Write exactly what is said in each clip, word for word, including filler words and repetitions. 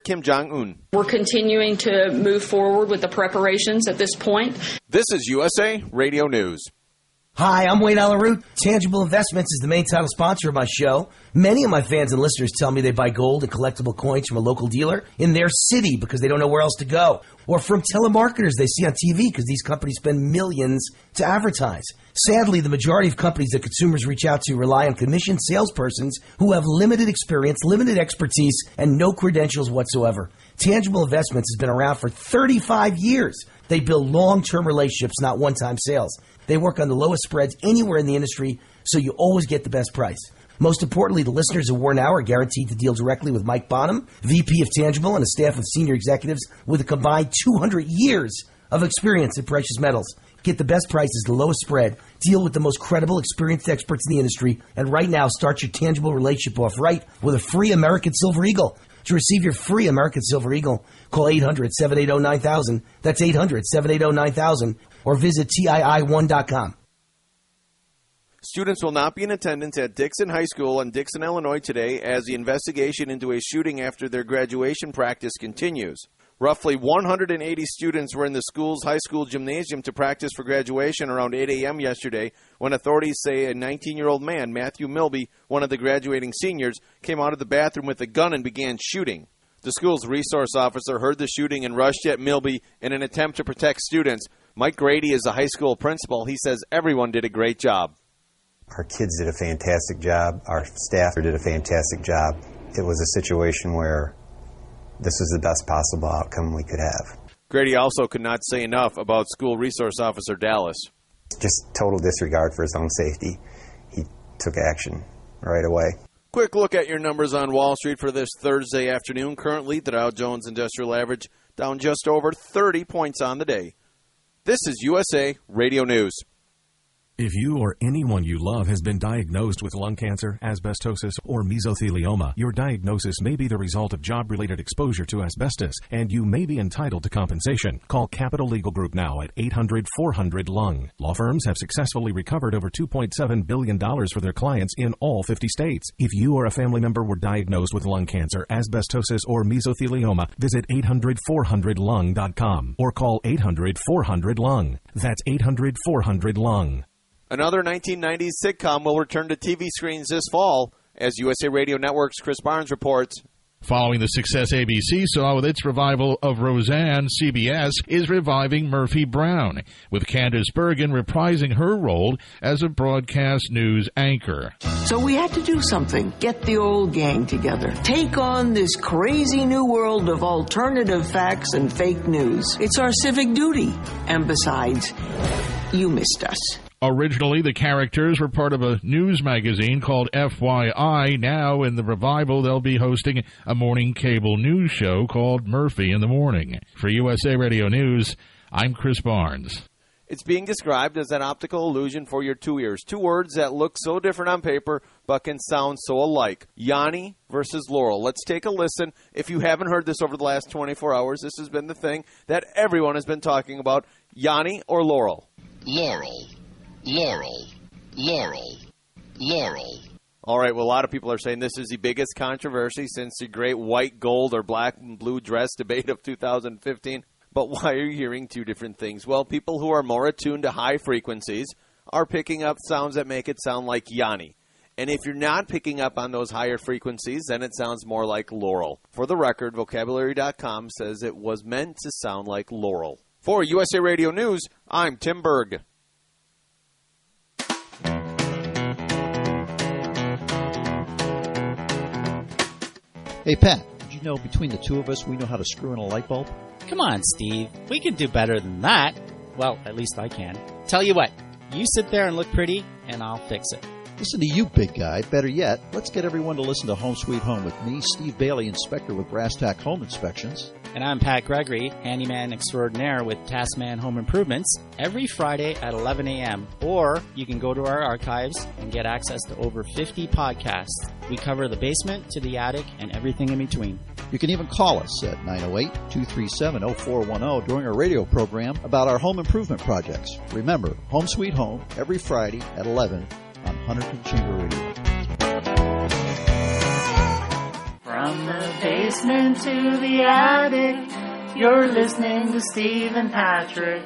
Kim Jong-un. We're continuing to move forward with the preparations at this point. This is U S A Radio News. Hi, I'm Wayne Allen Root. Tangible Investments is the main title sponsor of my show. Many of my fans and listeners tell me they buy gold and collectible coins from a local dealer in their city because they don't know where else to go. Or from telemarketers they see on T V because these companies spend millions to advertise. Sadly, the majority of companies that consumers reach out to rely on commissioned salespersons who have limited experience, limited expertise, and no credentials whatsoever. Tangible Investments has been around for thirty-five years. They build long-term relationships, not one-time sales. They work on the lowest spreads anywhere in the industry, so you always get the best price. Most importantly, the listeners of War Now are guaranteed to deal directly with Mike Bonham, V P of Tangible, and a staff of senior executives with a combined two hundred years of experience in precious metals. Get the best prices, the lowest spread, deal with the most credible, experienced experts in the industry, and right now start your Tangible relationship off right with a free American Silver Eagle. To receive your free American Silver Eagle, call eight hundred, seven eight zero, nine thousand. That's eight hundred, seven eight zero, nine thousand. Or visit T I I one dot com. Students will not be in attendance at Dixon High School in Dixon, Illinois today as the investigation into a shooting after their graduation practice continues. Roughly one hundred eighty students were in the school's high school gymnasium to practice for graduation around eight a.m. yesterday when authorities say a nineteen-year-old man, Matthew Milby, one of the graduating seniors, came out of the bathroom with a gun and began shooting. The school's resource officer heard the shooting and rushed at Milby in an attempt to protect students. Mike Grady is the high school principal. He says everyone did a great job. Our kids did a fantastic job. Our staff did a fantastic job. It was a situation where this was the best possible outcome we could have. Grady also could not say enough about school resource officer Dallas. Just total disregard for his own safety. He took action right away. Quick look at your numbers on Wall Street for this Thursday afternoon. Currently, the Dow Jones Industrial Average down just over thirty points on the day. This is U S A Radio News. If you or anyone you love has been diagnosed with lung cancer, asbestosis, or mesothelioma, your diagnosis may be the result of job-related exposure to asbestos, and you may be entitled to compensation. Call Capital Legal Group now at eight hundred, four hundred, lung. Law firms have successfully recovered over two point seven billion dollars for their clients in all fifty states. If you or a family member were diagnosed with lung cancer, asbestosis, or mesothelioma, visit eight hundred, four hundred, lung dot com or call eight hundred, four hundred, lung. That's eight hundred, four hundred, lung. Another nineteen nineties sitcom will return to T V screens this fall, as U S A Radio Network's Chris Barnes reports. Following the success A B C saw with its revival of Roseanne, C B S is reviving Murphy Brown, with Candace Bergen reprising her role as a broadcast news anchor. So we had to do something, get the old gang together, take on this crazy new world of alternative facts and fake news. It's our civic duty. And besides, you missed us. Originally, the characters were part of a news magazine called F Y I. Now, in the revival, they'll be hosting a morning cable news show called Murphy in the Morning. For U S A Radio News, I'm Chris Barnes. It's being described as an optical illusion for your two ears. Two words that look so different on paper, but can sound so alike. Yanni versus Laurel. Let's take a listen. If you haven't heard this over the last twenty-four hours, this has been the thing that everyone has been talking about. Yanni or Laurel? Laurel. Laurel, Laurel, Laurel. All right, well, a lot of people are saying this is the biggest controversy since the great white, gold, or black and blue dress debate of two thousand fifteen. But why are you hearing two different things? Well, people who are more attuned to high frequencies are picking up sounds that make it sound like Yanni. And if you're not picking up on those higher frequencies, then it sounds more like Laurel. For the record, vocabulary dot com says it was meant to sound like Laurel. For U S A Radio News, I'm Tim Berg. Hey, Pat, did you know between the two of us we know how to screw in a light bulb? Come on, Steve. We can do better than that. Well, at least I can. Tell you what, you sit there and look pretty, and I'll fix it. Listen to you, big guy. Better yet, let's get everyone to listen to Home Sweet Home with me, Steve Bailey, inspector with Brass Tack Home Inspections. And I'm Pat Gregory, handyman extraordinaire with Taskman Home Improvements, every Friday at eleven a.m. Or you can go to our archives and get access to over fifty podcasts. We cover the basement to the attic and everything in between. You can even call us at nine oh eight, two three seven, oh four one oh during our radio program about our home improvement projects. Remember, Home Sweet Home, every Friday at eleven on Hunterton Chamber Radio. From From the basement to the attic, you're listening to Steve and Patrick.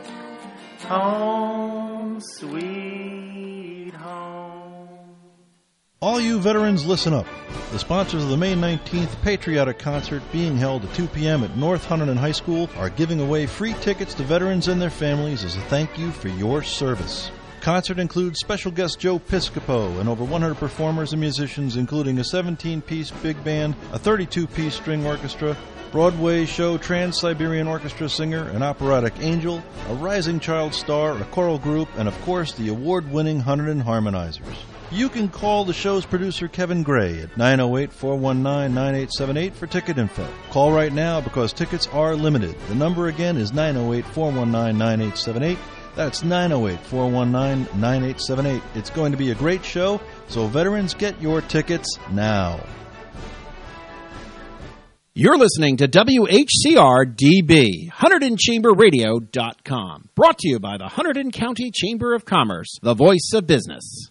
Home, sweet home. All you veterans, listen up. The sponsors of the May nineteenth Patriotic Concert being held at two p.m. at North Hunterdon High School are giving away free tickets to veterans and their families as a thank you for your service. Concert includes special guest Joe Piscopo and over one hundred performers and musicians, including a seventeen-piece big band, a thirty-two-piece string orchestra, Broadway show Trans-Siberian Orchestra singer, an operatic angel, a rising child star, a choral group, and of course the award-winning Hunterdon Harmonizers. You can call the show's producer Kevin Gray at nine oh eight, four one nine, nine eight seven eight for ticket info. Call right now because tickets are limited. The number again is nine oh eight, four one nine, nine eight seven eight. That's nine oh eight, four one nine, nine eight seven eight. It's going to be a great show, so veterans, get your tickets now. You're listening to W H C R D B, Hunterdon Chamber Radio dot com. Brought to you by the Hunterdon County Chamber of Commerce, the voice of business.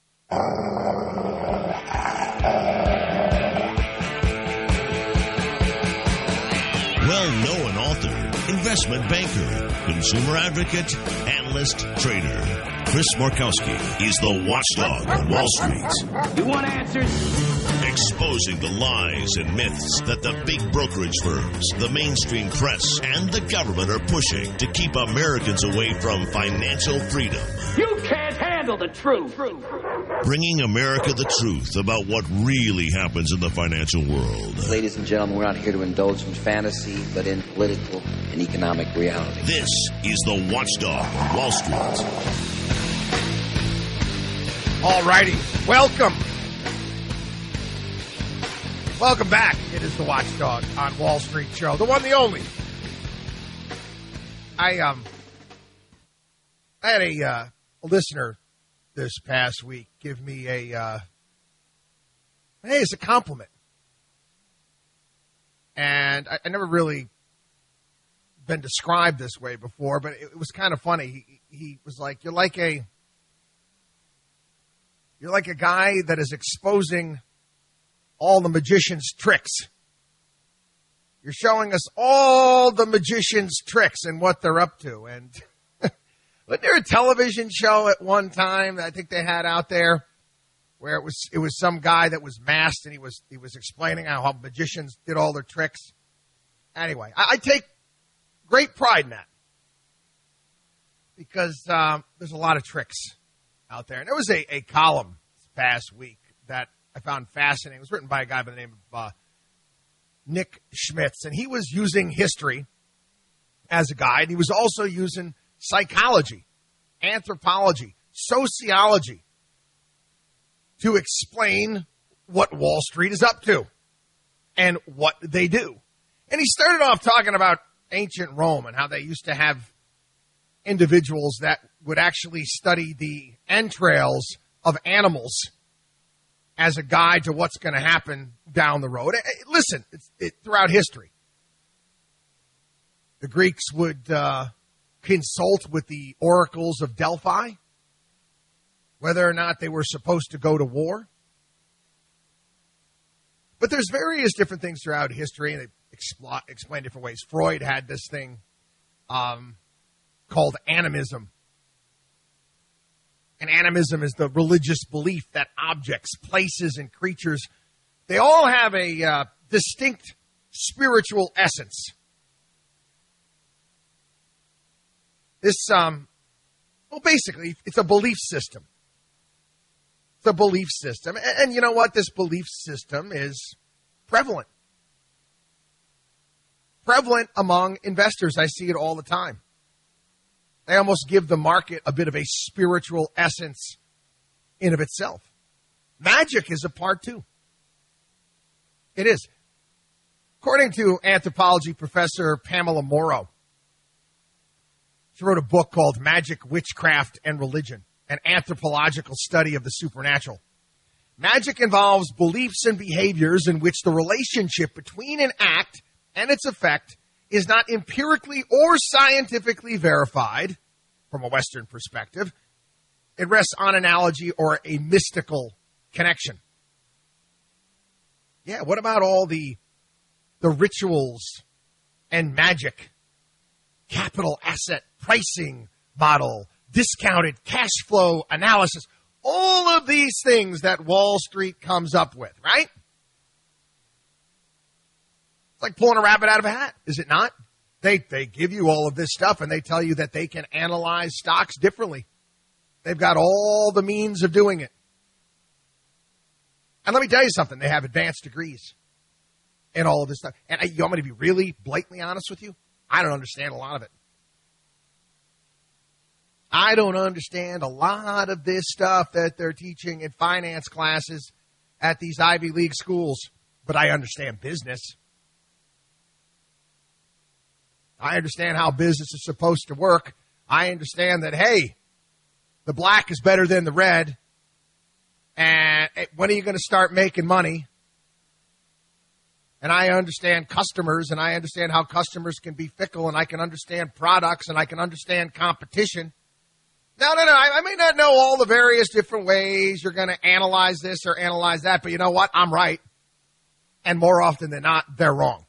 Well-known author, investment banker, consumer advocate, analyst, trader. Chris Markowski is the watchdog on Wall Street. You want answers? Exposing the lies and myths that the big brokerage firms, the mainstream press, and the government are pushing to keep Americans away from financial freedom. You can't handle the truth. Bringing America the truth about what really happens in the financial world. Ladies and gentlemen, we're not here to indulge in fantasy, but in political and economic reality. This is the Watchdog on Wall Street. All righty. Welcome. Welcome back. It is the Watchdog on Wall Street show. The one, the only. I, um, I had a, uh, a listener this past week give me a, uh, hey, it's a compliment. And I, I never really been described this way before, but it, it was kind of funny. He, he was like, you're like a, you're like a guy that is exposing all the magician's tricks. You're showing us all the magician's tricks and what they're up to. And wasn't there a television show at one time that I think they had out there where it was it was some guy that was masked and he was he was explaining how, how magicians did all their tricks? Anyway, I, I take great pride in that because um, there's a lot of tricks out there. And there was a, a column this past week that I found fascinating. It was written by a guy by the name of uh, Nick Schmitz, and he was using history as a guide. He was also using psychology, anthropology, sociology to explain what Wall Street is up to and what they do. And he started off talking about ancient Rome and how they used to have individuals that would actually study the entrails of animals as a guide to what's going to happen down the road. Listen, it's, it, throughout history, the Greeks would uh, consult with the oracles of Delphi, whether or not they were supposed to go to war. But there's various different things throughout history, and they expl- explain different ways. Freud had this thing um, called animism. And animism is the religious belief that objects, places, and creatures, they all have a uh, distinct spiritual essence. This, um, well, basically, it's a belief system. It's a belief system. And, and you know what? This belief system is prevalent. Prevalent among investors. I see it all the time. They almost give the market a bit of a spiritual essence in of itself. Magic is a part too. It is. According to anthropology professor Pamela Morrow, she wrote a book called Magic, Witchcraft, and Religion, an anthropological study of the supernatural. Magic involves beliefs and behaviors in which the relationship between an act and its effect is not empirically or scientifically verified from a Western perspective. It rests on analogy or a mystical connection. Yeah, what about all the the rituals and magic, capital asset pricing model, discounted cash flow analysis, all of these things that Wall Street comes up with, right? It's like pulling a rabbit out of a hat, is it not? They they give you all of this stuff and they tell you that they can analyze stocks differently. They've got all the means of doing it. And let me tell you something, they have advanced degrees in all of this stuff. And I, you want me to be really blatantly honest with you? I don't understand a lot of it. I don't understand a lot of this stuff that they're teaching in finance classes at these Ivy League schools, but I understand business. I understand how business is supposed to work. I understand that, hey, the black is better than the red. And when are you going to start making money? And I understand customers, and I understand how customers can be fickle, and I can understand products, and I can understand competition. No, no, no, I may not know all the various different ways you're going to analyze this or analyze that, but you know what? I'm right. And more often than not, they're wrong.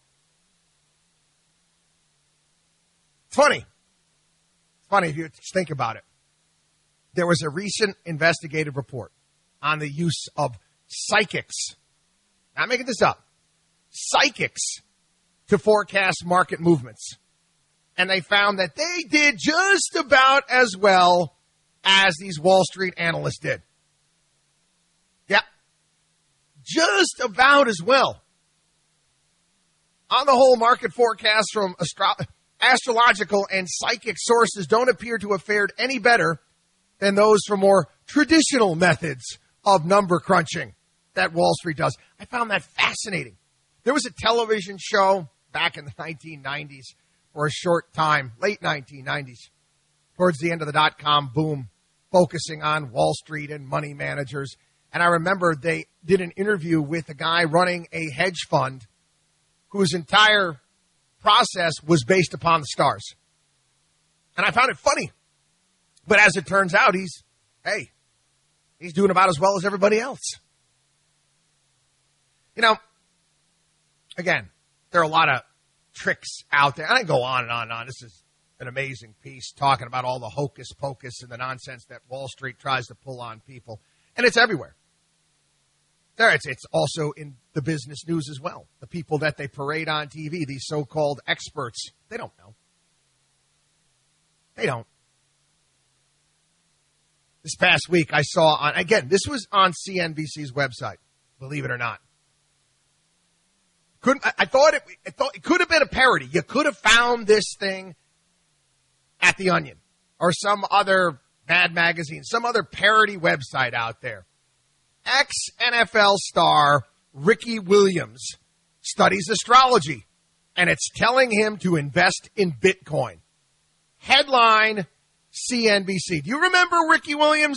It's funny. It's funny if you just think about it. There was a recent investigative report on the use of psychics. Not making this up. Psychics to forecast market movements. And they found that they did just about as well as these Wall Street analysts did. Yeah. Just about as well. On the whole, market forecasts from astro- astrological and psychic sources don't appear to have fared any better than those from more traditional methods of number crunching that Wall Street does. I found that fascinating. There was a television show back in the nineteen nineties for a short time, late nineteen nineties, towards the end of the dot-com boom, focusing on Wall Street and money managers. And I remember they did an interview with a guy running a hedge fund whose entire process was based upon the stars. And I found it funny. But as it turns out, he's, hey, he's doing about as well as everybody else. You know, again, there are a lot of tricks out there. And I go on and on and on. This is an amazing piece talking about all the hocus pocus and the nonsense that Wall Street tries to pull on people. And it's everywhere. There, it's, it's also in the business news as well. The people that they parade on T V, these so-called experts, they don't know. They don't. This past week, I saw on, again, this was on C N B C's website, believe it or not. Couldn't, I, I thought it, I thought it could have been a parody. You could have found this thing at The Onion or some other Mad Magazine, some other parody website out there. Ex-N F L star Ricky Williams studies astrology, and it's telling him to invest in Bitcoin. Headline, C N B C. Do you remember Ricky Williams?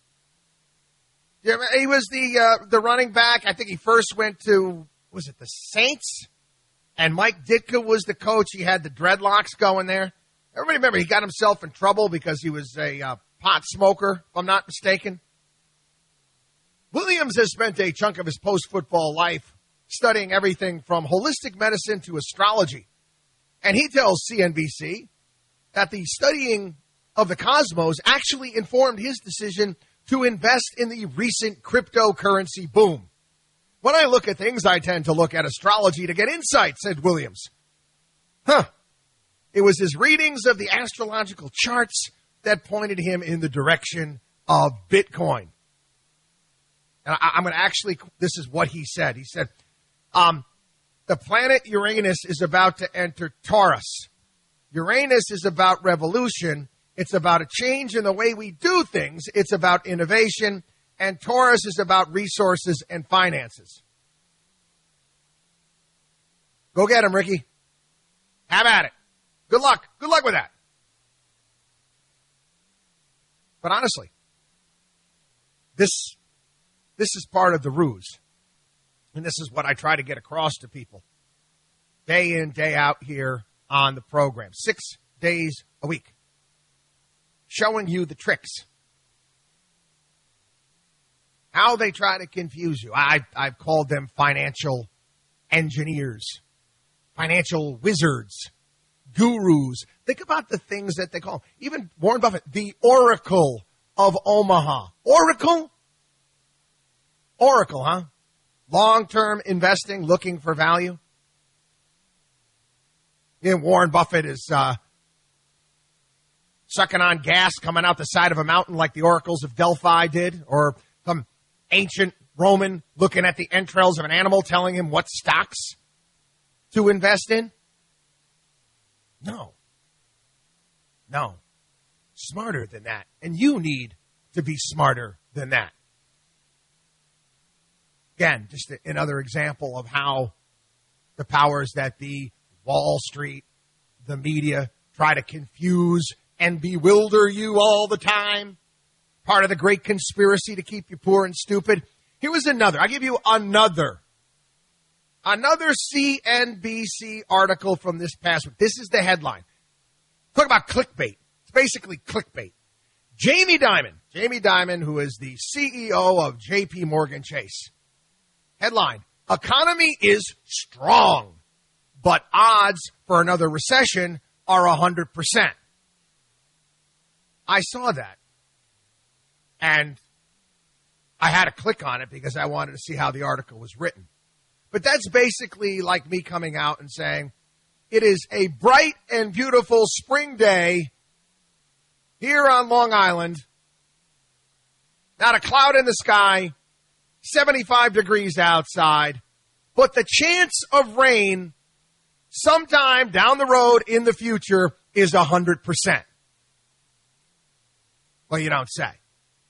He was the uh, the running back. I think he first went to, was it the Saints? And Mike Ditka was the coach. He had the dreadlocks going there. Everybody remember he got himself in trouble because he was a uh, pot smoker, if I'm not mistaken. Williams has spent a chunk of his post-football life studying everything from holistic medicine to astrology. And he tells C N B C that the studying of the cosmos actually informed his decision to invest in the recent cryptocurrency boom. When I look at things, I tend to look at astrology to get insight, said Williams. Huh. It was his readings of the astrological charts that pointed him in the direction of Bitcoin. And I, I'm going to actually, this is what he said. He said, um, the planet Uranus is about to enter Taurus. Uranus is about revolution. It's about a change in the way we do things. It's about innovation. And Taurus is about resources and finances. Go get him, Ricky. Have at it. Good luck. Good luck with that. But honestly, this, this is part of the ruse. And this is what I try to get across to people. Day in, day out here on the program. Six days a week. Showing you the tricks. how they try to confuse you. I, I've called them financial engineers, financial wizards, gurus. Think about the things that they call. Even Warren Buffett, the Oracle of Omaha. Oracle? Oracle, huh? Long-term investing, looking for value. Yeah, Warren Buffett is uh, sucking on gas coming out the side of a mountain like the oracles of Delphi did, or some ancient Roman looking at the entrails of an animal telling him what stocks to invest in. No. No. Smarter than that. And you need to be smarter than that. Again, just another example of how the powers that be, Wall Street, the media, try to confuse and bewilder you all the time. Part of the great conspiracy to keep you poor and stupid. Here was another. I'll give you another. Another C N B C article from this past week. This is the headline. Talk about clickbait. It's basically clickbait. Jamie Dimon. Jamie Dimon, who is the C E O of J P Morgan Chase. Headline. Economy is strong, but odds for another recession are one hundred percent. I saw that. And I had to click on it because I wanted to see how the article was written. But that's basically like me coming out and saying, it is a bright and beautiful spring day here on Long Island. Not a cloud in the sky, seventy-five degrees outside, but the chance of rain sometime down the road in the future is one hundred percent. Well, you don't say.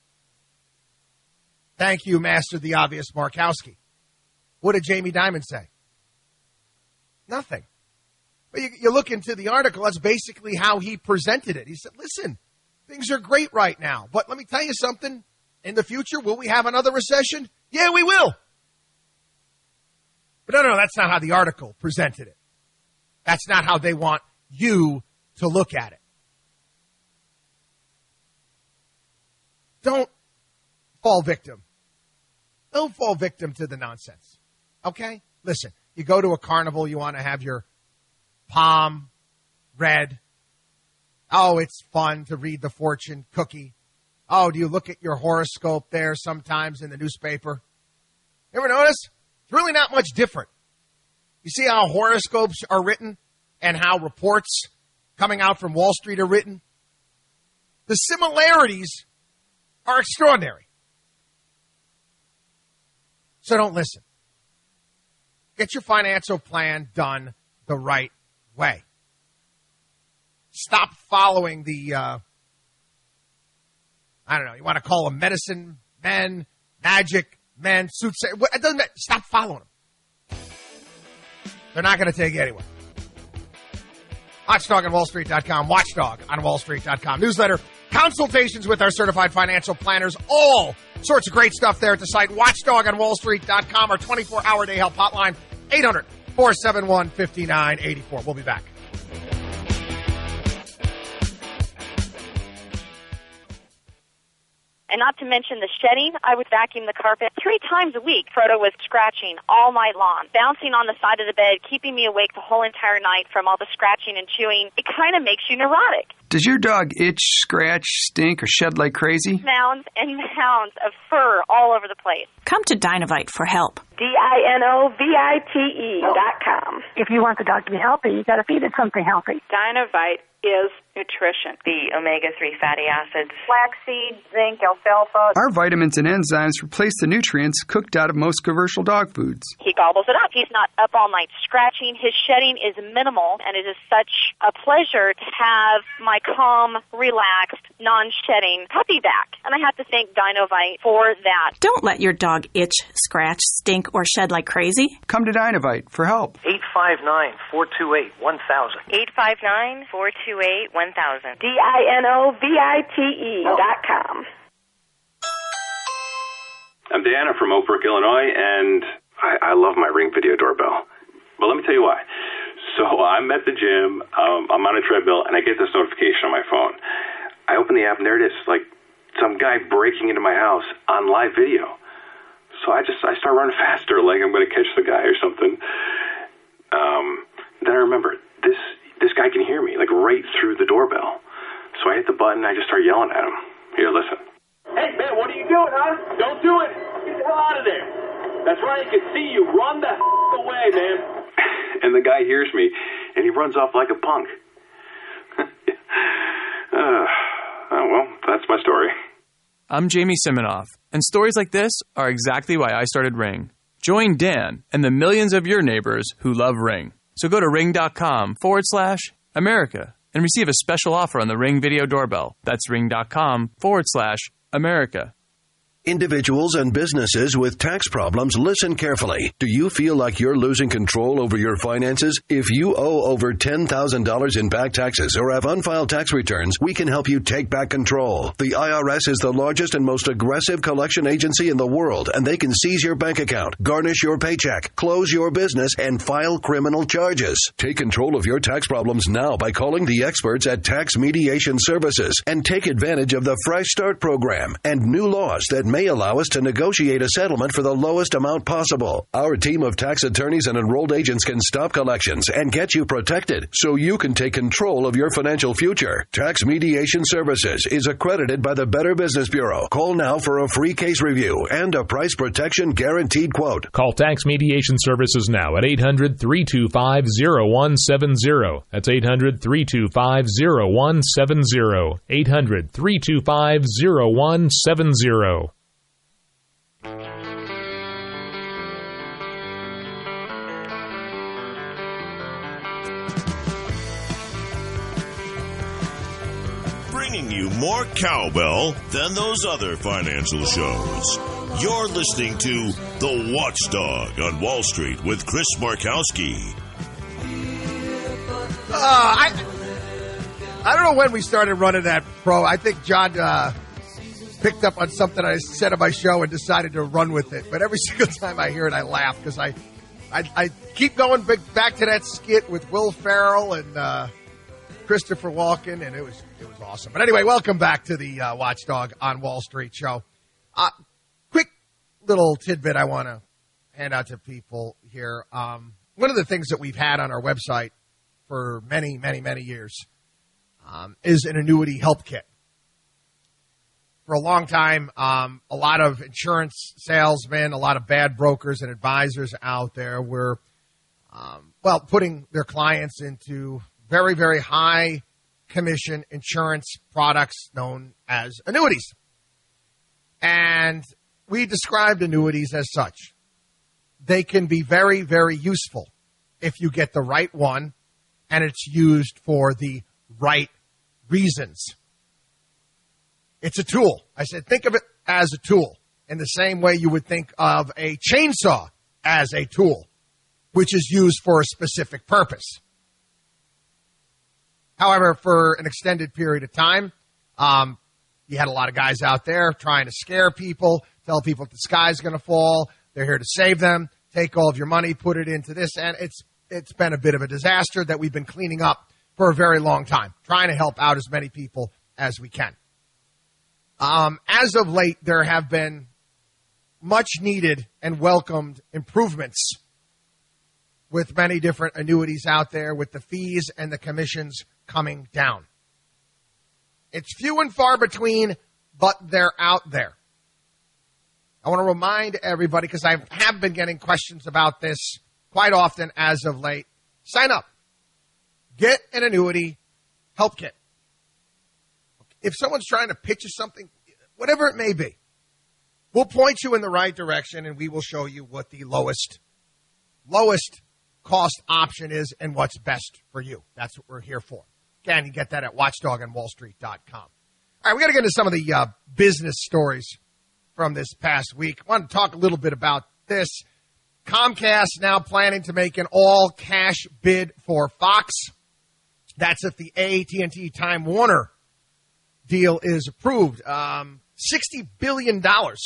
Thank you, Master the Obvious Markowski. What did Jamie Dimon say? Nothing. But you, you look into the article, that's basically how he presented it. He said, listen, things are great right now, but let me tell you something. In the future, will we have another recession? Yeah, we will. But no, no, that's not how the article presented it. That's not how they want you to look at it. Don't fall victim. Don't fall victim to the nonsense. Okay? Listen, you go to a carnival, you want to have your palm read. Oh, it's fun to read the fortune cookie. Oh, do you look at your horoscope there sometimes in the newspaper? You ever notice? It's really not much different. You see how horoscopes are written and how reports coming out from Wall Street are written? The similarities are extraordinary. So don't listen. Get your financial plan done the right way. Stop following the, uh, I don't know, you want to call them medicine men, magic men, soothsayers. It doesn't matter. Stop following them. They're not going to take you anywhere. Watchdog on Wall Street dot com, Watchdog on Wall Street dot com. Newsletter, consultations with our certified financial planners, all sorts of great stuff there at the site, Watchdog on Wall Street dot com, our twenty-four hour day help hotline, eight hundred, four seven one, five nine eight four. We'll be back. And not to mention the shedding, I would vacuum the carpet three times a week. Frodo was scratching all night long, bouncing on the side of the bed, keeping me awake the whole entire night from all the scratching and chewing. It kind of makes you neurotic. Does your dog itch, scratch, stink, or shed like crazy? Mounds and mounds of fur all over the place. Come to Dinovite for help. D I N O V I T E dot com. If you want the dog to be healthy, you got to feed it something healthy. Dinovite is nutrition. The omega three fatty acids. Flaxseed, zinc, alfalfa. Our vitamins and enzymes replace the nutrients cooked out of most commercial dog foods. He gobbles it up. He's not up all night scratching. His shedding is minimal, and it is such a pleasure to have my calm, relaxed, non-shedding puppy back. And I have to thank Dinovite for that. Don't let your dog itch, scratch, stink, or shed like crazy. Come to Dinovite for help. eight five nine, four two eight, one thousand. eight five nine, four two eight, one thousand. D I N O V I T E dot com. I'm Diana from Oak Brook, Illinois, and I, I love my Ring video doorbell. But let me tell you why. So I'm at the gym, um, I'm on a treadmill, and I get this notification on my phone. I open the app, and there it is, like some guy breaking into my house on live video. So I just, I start running faster, like I'm going to catch the guy or something. Um, then I remember, this this guy can hear me, like right through the doorbell. So I hit the button, I just start yelling at him. Here, listen. Hey, man, what are you doing, huh? Don't do it. Get the hell out of there. That's right, I can see you. Run the f- away, man. And the guy hears me, and he runs off like a punk. uh, oh, well, that's my story. I'm Jamie Siminoff, and stories like this are exactly why I started Ring. Join Dan and the millions of your neighbors who love Ring. So go to ring.com forward slash America and receive a special offer on the Ring Video Doorbell. That's ring.com forward slash America. Individuals and businesses with tax problems, listen carefully. Do you feel like you're losing control over your finances? If you owe over ten thousand dollars in back taxes or have unfiled tax returns, we can help you take back control. The I R S is the largest and most aggressive collection agency in the world, and they can seize your bank account, garnish your paycheck, close your business, and file criminal charges. Take control of your tax problems now by calling the experts at Tax Mediation Services and take advantage of the Fresh Start program and new laws that may allow us to negotiate a settlement for the lowest amount possible. Our team of tax attorneys and enrolled agents can stop collections and get you protected so you can take control of your financial future. Tax Mediation Services is accredited by the Better Business Bureau. Call now for a free case review and a price protection guaranteed quote. Call Tax Mediation Services now at eight hundred, three two five, zero one seven zero. That's eight hundred, three two five, zero one seven zero. eight hundred, three two five, zero one seven zero. Bringing you more cowbell than those other financial shows. You're listening to The Watchdog on Wall Street with Chris Markowski. Uh, I I don't know when we started running that pro. I think John uh, picked up on something I said on my show and decided to run with it. But every single time I hear it, I laugh because I, I I keep going back to that skit with Will Ferrell and uh, Christopher Walken, and it was it was awesome. But anyway, welcome back to the uh, Watchdog on Wall Street show. Uh, quick little tidbit I want to hand out to people here. Um, one of the things that we've had on our website for many, many, many years um, is an annuity help kit. For a long time, um, a lot of insurance salesmen, a lot of bad brokers and advisors out there were, um, well, putting their clients into very, very high commission insurance products known as annuities. And we described annuities as such. They can be very, very useful if you get the right one and it's used for the right reasons. It's a tool. I said, think of it as a tool in the same way you would think of a chainsaw as a tool, which is used for a specific purpose. However, for an extended period of time, um, you had a lot of guys out there trying to scare people, tell people the sky's going to fall. They're here to save them. Take all of your money, put it into this. And it's it's been a bit of a disaster that we've been cleaning up for a very long time, trying to help out as many people as we can. Um, as of late, there have been much needed and welcomed improvements with many different annuities out there, with the fees and the commissions coming down. It's few and far between, but they're out there. I want to remind everybody, because I have been getting questions about this quite often as of late. Sign up. Get an annuity help kit. If someone's trying to pitch you something, whatever it may be, we'll point you in the right direction and we will show you what the lowest, lowest cost option is and what's best for you. That's what we're here for. Again, you get that at watchdog on wall street dot com. All right, we got to get into some of the uh, business stories from this past week. I want to talk a little bit about this. Comcast now planning to make an all-cash bid for Fox. That's if the A T and T Time Warner deal is approved. Um, sixty billion dollars.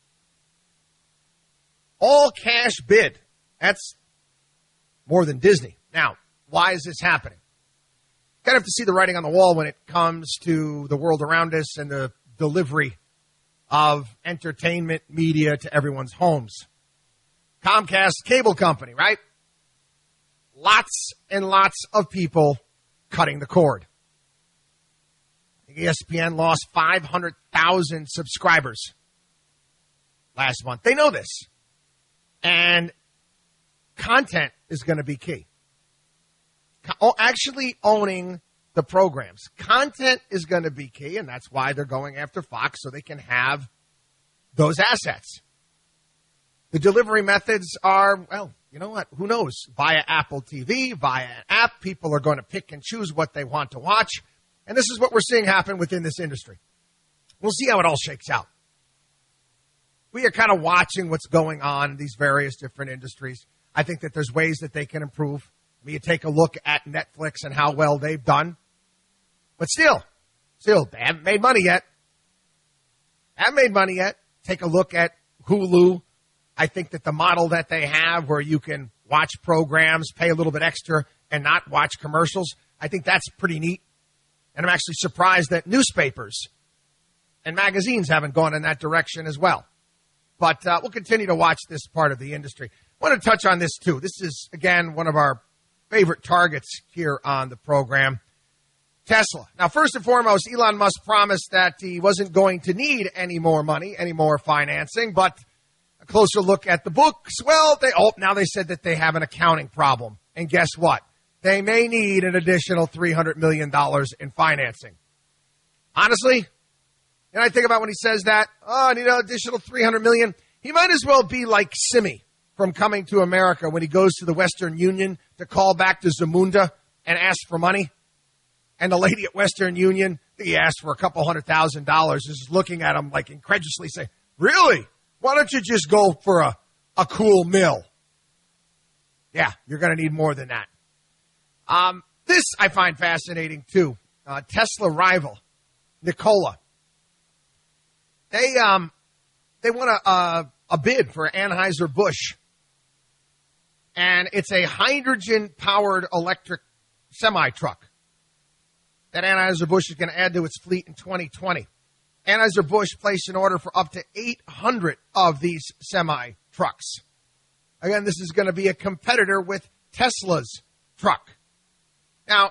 All-cash bid. That's more than Disney. Now, why is this happening? Kind of have to see the writing on the wall when it comes to the world around us and the delivery of entertainment media to everyone's homes. Comcast cable company, right? Lots and lots of people cutting the cord. E S P N lost five hundred thousand subscribers last month. They know this. And content is going to be key. Co- actually owning the programs. Content is going to be key, and that's why they're going after Fox, so they can have those assets. The delivery methods are, well, you know what? Who knows? Via Apple T V, via an app, people are going to pick and choose what they want to watch. And this is what we're seeing happen within this industry. We'll see how it all shakes out. We are kind of watching what's going on in these various different industries. I think that there's ways that they can improve. I mean, you take a look at Netflix and how well they've done. But still, still, they haven't made money yet. Haven't made money yet. Take a look at Hulu. I think that the model that they have where you can watch programs, pay a little bit extra, and not watch commercials, I think that's pretty neat. And I'm actually surprised that newspapers and magazines haven't gone in that direction as well. But uh, we'll continue to watch this part of the industry. I want to touch on this, too. This is, again, one of our favorite targets here on the program, Tesla. Now, first and foremost, Elon Musk promised that he wasn't going to need any more money, any more financing. But a closer look at the books, well, they oh, now they said that they have an accounting problem. And guess what? They may need an additional three hundred million dollars in financing. Honestly, and I think about when he says that, oh, I need an additional three hundred million dollars. He might as well be like Simi from Coming to America when he goes to the Western Union to call back to Zamunda and ask for money. And the lady at Western Union, I think he asked for a couple hundred thousand dollars, is just looking at him like incredulously saying, really? Why don't you just go for a, a cool mill? Yeah, you're going to need more than that. Um, this I find fascinating, too. Uh, Tesla rival, Nikola. They um, they won a, a, a bid for Anheuser-Busch. And it's a hydrogen-powered electric semi-truck that Anheuser-Busch is going to add to its fleet in twenty twenty. Anheuser-Busch placed an order for up to eight hundred of these semi-trucks. Again, this is going to be a competitor with Tesla's truck. Now,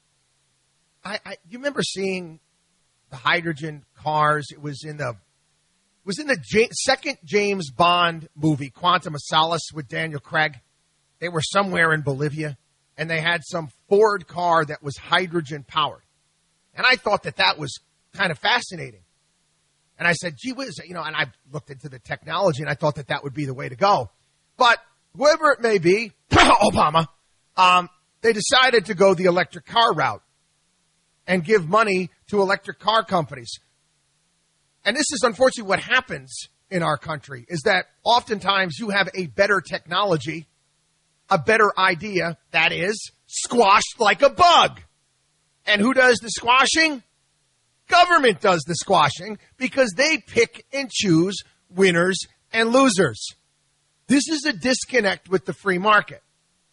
I, I you remember seeing the hydrogen cars? It was in the it was in the J- second James Bond movie, Quantum of Solace, with Daniel Craig. They were somewhere in Bolivia, and they had some Ford car that was hydrogen powered. And I thought that that was kind of fascinating. And I said, gee whiz, you know, and I looked into the technology, and I thought that that would be the way to go. But whoever it may be, Obama, um, they decided to go the electric car route and give money to electric car companies. And this is unfortunately what happens in our country, is that oftentimes you have a better technology, a better idea, that is squashed like a bug. And who does the squashing? Government does the squashing because they pick and choose winners and losers. This is a disconnect with the free market.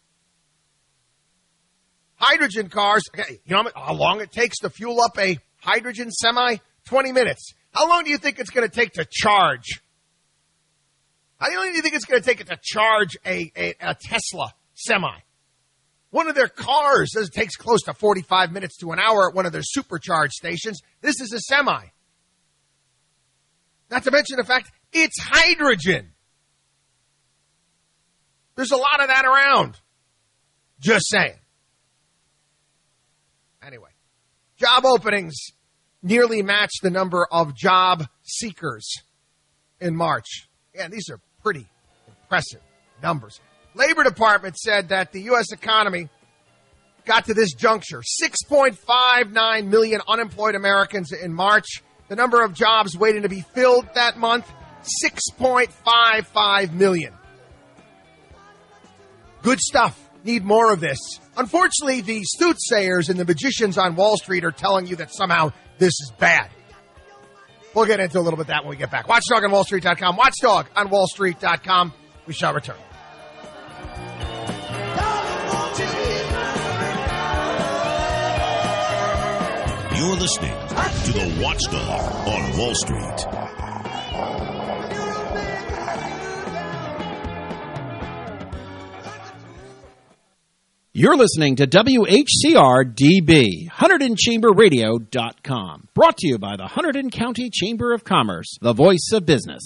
Hydrogen cars, okay, you know how long it takes to fuel up a hydrogen semi? twenty minutes. How long do you think it's going to take to charge? How long do you think it's going to take it to charge a, a, a Tesla semi? One of their cars it takes close to forty-five minutes to an hour at one of their supercharge stations. This is a semi. Not to mention the fact it's hydrogen. There's a lot of that around. Just saying. Anyway, job openings nearly match the number of job seekers in March. Yeah, these are pretty impressive numbers. Labor Department said that the U S economy got to this juncture, six point five nine million unemployed Americans in March. The number of jobs waiting to be filled that month, six point five five million. Good stuff. Need more of this. Unfortunately, the soothsayers and the magicians on Wall Street are telling you that somehow this is bad. We'll get into a little bit of that when we get back. Watchdog on Wall Street dot com. Watchdog on Wall Street dot com. We shall return. You're listening to the Watchdog on Wall Street. You're listening to W H C R D B, Hunterdon Chamber Radio dot com. Brought to you by the Hunterdon County Chamber of Commerce, the voice of business.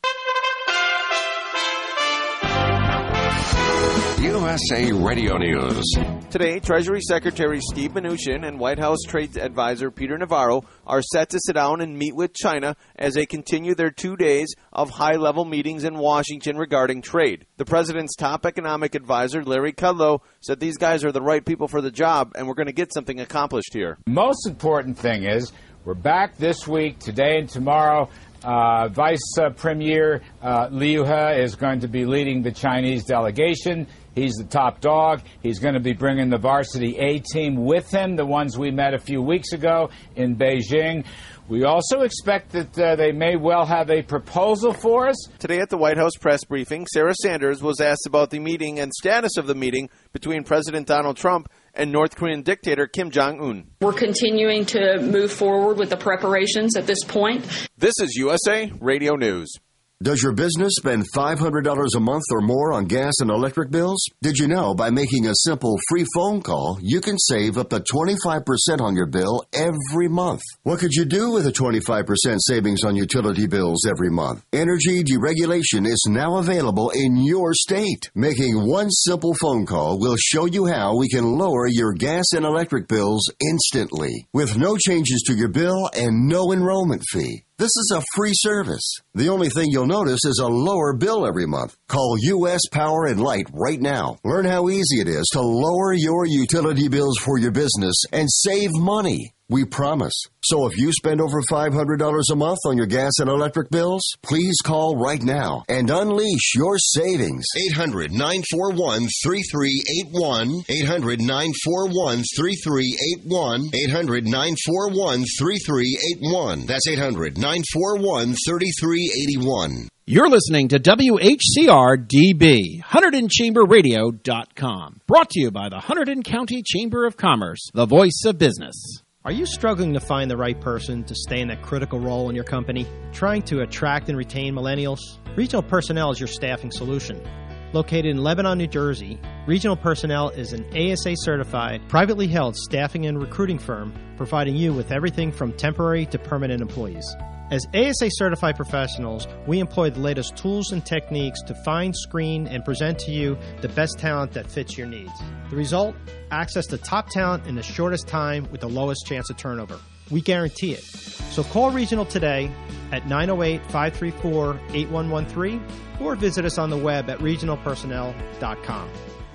U S A Radio News. Today, Treasury Secretary Steve Mnuchin and White House Trade Advisor Peter Navarro are set to sit down and meet with China as they continue their two days of high-level meetings in Washington regarding trade. The president's top economic advisor, Larry Kudlow, said these guys are the right people for the job, and we're going to get something accomplished here. Most important thing is we're back this week, today and tomorrow. Uh, Vice uh, Premier uh, Liu He is going to be leading the Chinese delegation. He's the top dog. He's going to be bringing the varsity A team with him, the ones we met a few weeks ago in Beijing. We also expect that uh, they may well have a proposal for us. Today at the White House press briefing, Sarah Sanders was asked about the meeting and status of the meeting between President Donald Trump and North Korean dictator Kim Jong-un. We're continuing to move forward with the preparations at this point. This is U S A Radio News. Does your business spend five hundred dollars a month or more on gas and electric bills? Did you know by making a simple free phone call, you can save up to twenty-five percent on your bill every month? What could you do with a twenty-five percent savings on utility bills every month? Energy deregulation is now available in your state. Making one simple phone call will show you how we can lower your gas and electric bills instantly, with no changes to your bill and no enrollment fee. This is a free service. The only thing you'll notice is a lower bill every month. Call U S Power and Light right now. Learn how easy it is to lower your utility bills for your business and save money. We promise. So if you spend over five hundred dollars a month on your gas and electric bills, please call right now and unleash your savings. eight hundred, nine four one, three three eight one. eight hundred, nine four one, three three eight one. eight hundred, nine four one, three three eight one. That's eight hundred, nine four one, three three eight one. You're listening to W H C R D B, Hunterdon Chamber Radio dot com. Brought to you by the Hunterdon County Chamber of Commerce, the voice of business. Are you struggling to find the right person to stay in that critical role in your company? Trying to attract and retain millennials? Regional Personnel is your staffing solution. Located in Lebanon, New Jersey, Regional Personnel is an A S A-certified, privately held staffing and recruiting firm providing you with everything from temporary to permanent employees. As A S A-certified professionals, we employ the latest tools and techniques to find, screen, and present to you the best talent that fits your needs. The result? Access to top talent in the shortest time with the lowest chance of turnover. We guarantee it. So call Regional today at nine oh eight, five three four, eight one one three or visit us on the web at regional personnel dot com.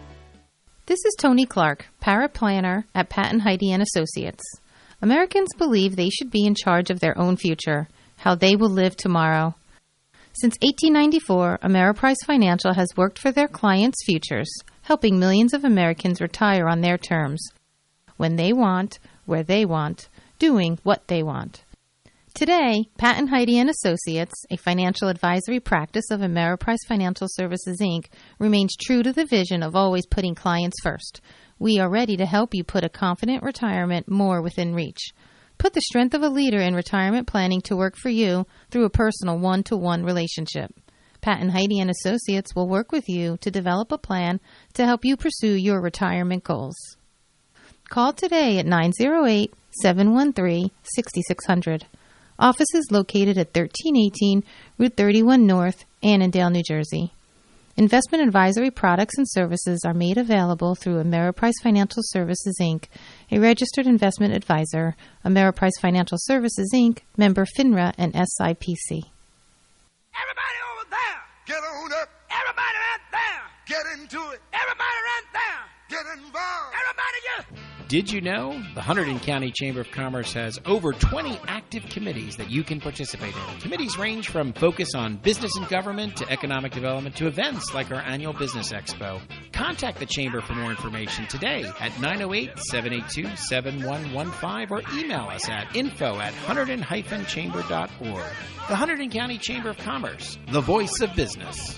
This is Tony Clark, paraplanner at Pat and Heidi and Associates. Americans believe they should be in charge of their own future, how they will live tomorrow. Since eighteen ninety-four, Ameriprise Financial has worked for their clients' futures, helping millions of Americans retire on their terms, when they want, where they want, doing what they want. Today, Pat and Heidi and Associates, a financial advisory practice of Ameriprise Financial Services, Incorporated, remains true to the vision of always putting clients first. We are ready to help you put a confident retirement more within reach. Put the strength of a leader in retirement planning to work for you through a personal one-to-one relationship. Pat and Heidi and Associates will work with you to develop a plan to help you pursue your retirement goals. Call today at nine oh eight, seven one three, six six zero zero. Office is located at thirteen eighteen Route thirty-one North, Annandale, New Jersey. Investment advisory products and services are made available through Ameriprise Financial Services, Incorporated, a registered investment advisor, Ameriprise Financial Services, Incorporated, member FINRA and S I P C. Everybody over there, get on up. Everybody right there, get into it. Everybody right there, get involved. Everybody just... Did you know the Hunterdon County Chamber of Commerce has over twenty active committees that you can participate in? Committees range from focus on business and government to economic development to events like our annual Business Expo. Contact the Chamber for more information today at nine oh eight, seven eight two, seven one one five or email us at info at hunterdon dash chamber dot org. The Hunterdon County Chamber of Commerce, the voice of business.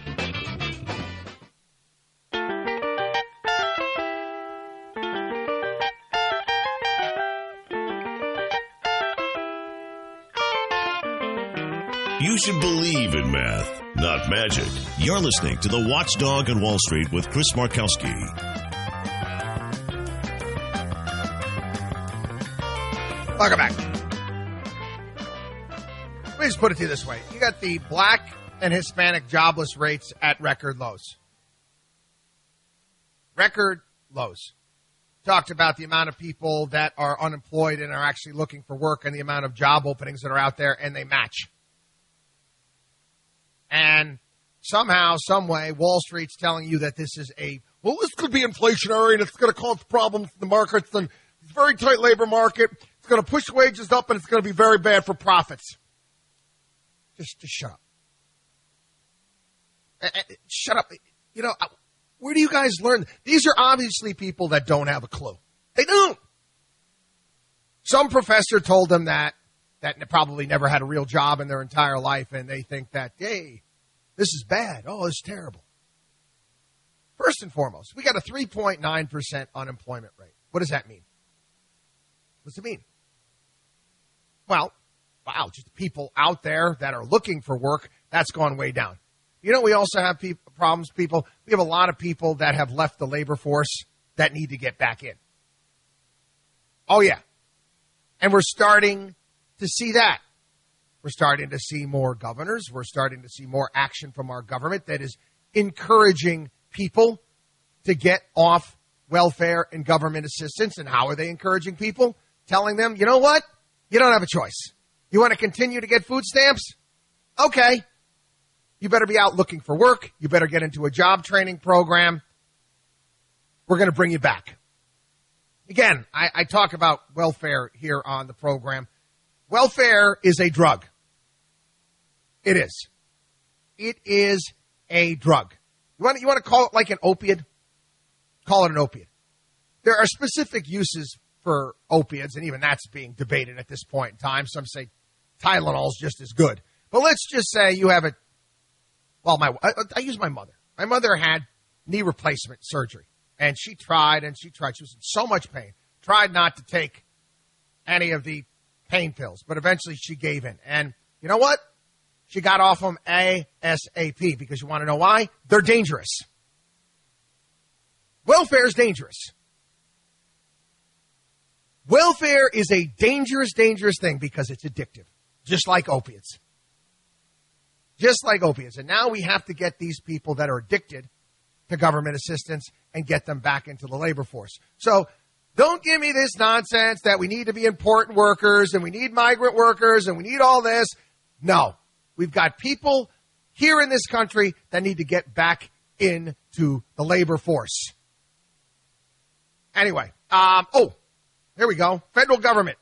You should believe in math, not magic. You're listening to The Watchdog on Wall Street with Chris Markowski. Welcome back. Let me just put it to you this way. You got the black and Hispanic jobless rates at record lows. Record lows. Talked about the amount of people that are unemployed and are actually looking for work and the amount of job openings that are out there, and they match. And somehow, some way, Wall Street's telling you that this is a, well, this could be inflationary and it's going to cause problems in the markets and it's a very tight labor market. It's going to push wages up and it's going to be very bad for profits. Just, just shut up. Uh, uh, shut up. You know, where do you guys learn? These are obviously people that don't have a clue. They don't. Some professor told them that, that probably never had a real job in their entire life, and they think that, hey, this is bad. Oh, it's terrible. First and foremost, we got a three point nine percent unemployment rate. What does that mean? What does it mean? Well, wow, just people out there that are looking for work, that's gone way down. You know, we also have pe- problems, people. We have a lot of people that have left the labor force that need to get back in. Oh, yeah. And we're starting to see that. We're starting to see more governors. We're starting to see more action from our government that is encouraging people to get off welfare and government assistance. And how are they encouraging people? Telling them, you know what? You don't have a choice. You want to continue to get food stamps? Okay. You better be out looking for work. You better get into a job training program. We're going to bring you back. Again, I, I talk about welfare here on the program. Welfare is a drug. It is. It is a drug. You want, you want to call it like an opiate? Call it an opiate. There are specific uses for opiates, and even that's being debated at this point in time. Some say Tylenol is just as good. But let's just say you have a, well, my I, I use my mother. My mother had knee replacement surgery, and she tried and she tried. She was in so much pain. Tried not to take any of the pain pills, but eventually she gave in. And you know what? She got off them ASAP, because you want to know why? They're dangerous. Welfare is dangerous. Welfare is a dangerous, dangerous thing because it's addictive, just like opiates. Just like opiates. And now we have to get these people that are addicted to government assistance and get them back into the labor force. So don't give me this nonsense that we need to be important workers and we need migrant workers and we need all this. No. We've got people here in this country that need to get back into the labor force. Anyway, um, oh, here we go. Federal government.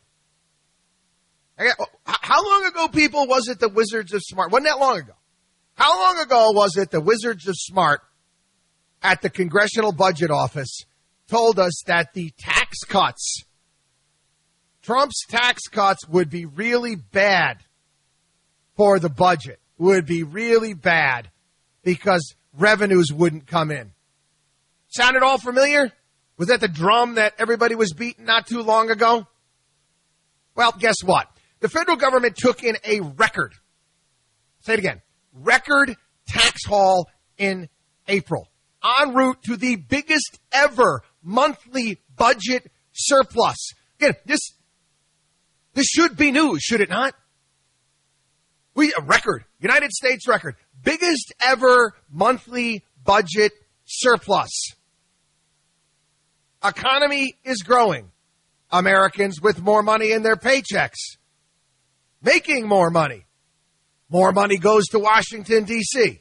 How long ago, people, was it the Wizards of Smart? Wasn't that long ago? How long ago was it the Wizards of Smart at the Congressional Budget Office told us that the tax cuts, Trump's tax cuts, would be really bad for the budget, would be really bad because revenues wouldn't come in? Sound at all familiar? Was that the drum that everybody was beating not too long ago? Well, guess what? The federal government took in a record, say it again, record tax haul in April, en route to the biggest ever monthly budget surplus. Again, this, this should be news, should it not? We, a record, United States record, biggest ever monthly budget surplus. Economy is growing. Americans with more money in their paychecks, making more money. More money goes to Washington, D C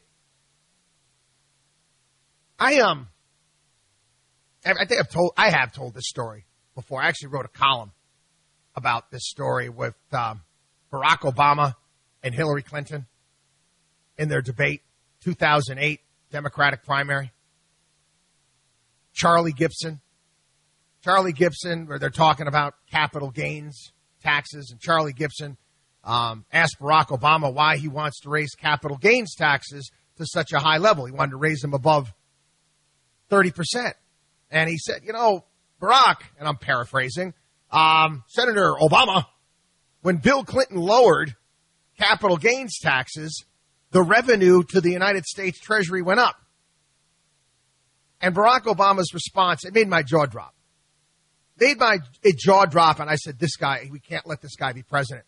I um, I think I've told I have told this story before. I actually wrote a column about this story with um, Barack Obama and Hillary Clinton in their debate, two thousand eight Democratic primary. Charlie Gibson. Charlie Gibson, where they're talking about capital gains taxes, and Charlie Gibson um, asked Barack Obama why he wants to raise capital gains taxes to such a high level. He wanted to raise them above thirty percent. And he said, you know, Barack, and I'm paraphrasing, um, Senator Obama, when Bill Clinton lowered capital gains taxes, the revenue to the United States Treasury went up. And Barack Obama's response, it made my jaw drop. made my a jaw drop, and I said, this guy, we can't let this guy be president.